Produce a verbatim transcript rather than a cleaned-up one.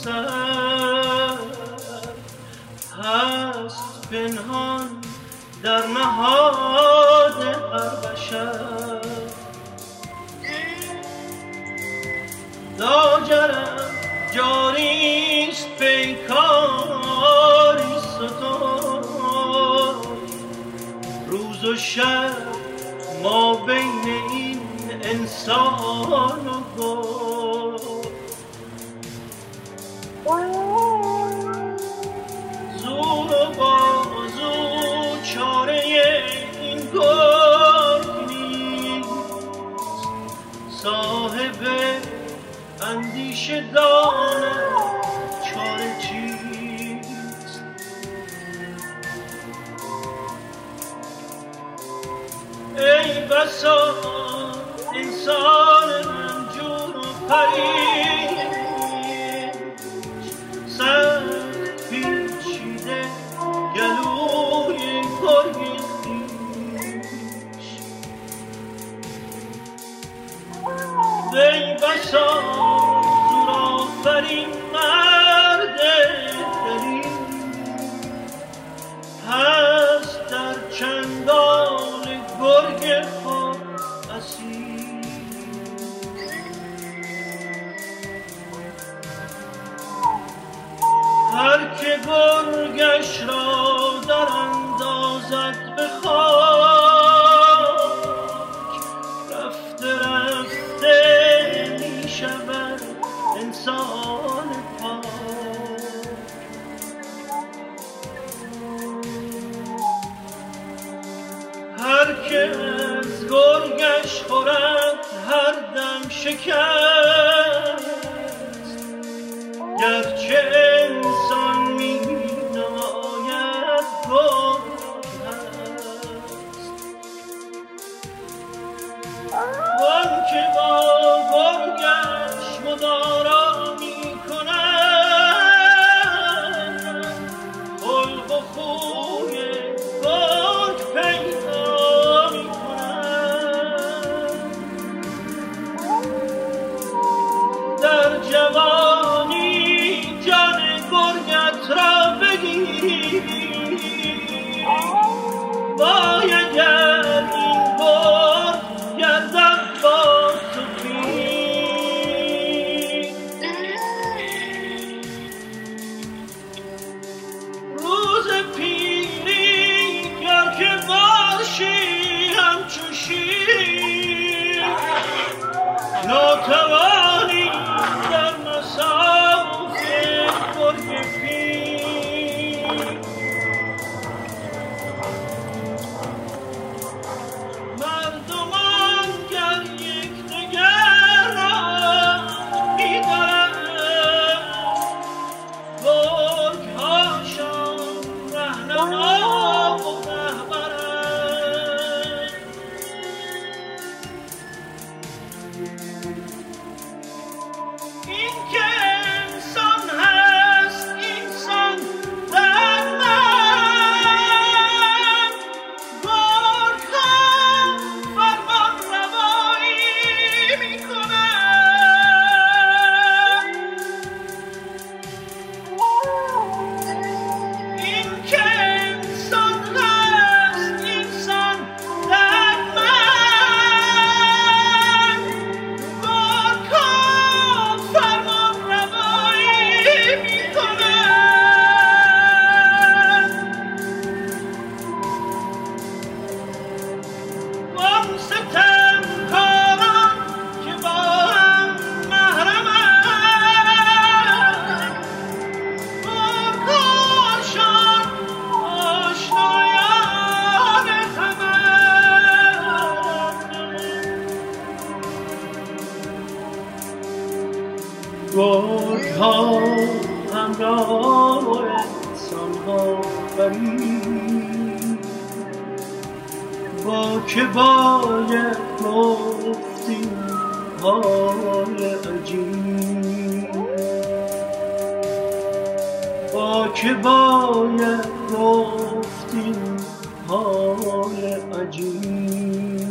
اثر هست پنهان در نهاد هر بشر. لاجرم جاریست پیکاری ستای، روز و شب ما بین این انسان و گل. زور و بازو چاره این گرگ نیست، صاحب اندیشه دانم چاره چیست. ای بسا انسان رنجور و پریش، سخت پیچیده گلوی گرگ خویش. ای بسا زور آفرین مرد دلیر، هست در چنگال گرگ خود اسیر. هر که گرگش را در اندازد به خاک، رفته رفته می شود انسان پاک. هر که از گرگش خورد هر دم شکست، گرچه انسان می نماید گرگ هست. وان که با گرگش مدارا می کند، خلق و خوی گرگ پیدا می کند. در جوانی جان گرگت را بگیری، وای اگر این گرگ گردد با تو پیر. روز پیری گر که باشی همچو شیر، ناتوانی در مصاف گرگ پیر. مردمان گر یکدیگر را می‌دارند، گرگ‌هاشان رهنما و رهبرند. این که انسان هست انسان در من، گرگ‌ها فرمان روایی می‌کنند. این که انسان هست انسان در من، گرگ‌ها فرمان روایی می‌کنند. وان ستمکاران که با هم محرمند، گرگ‌هاشان آشنایان همند. گرگ‌ها همراه انسان‌ها برید، با که باید گفتی حال عجیب. با که باید گفتی حال عجیب.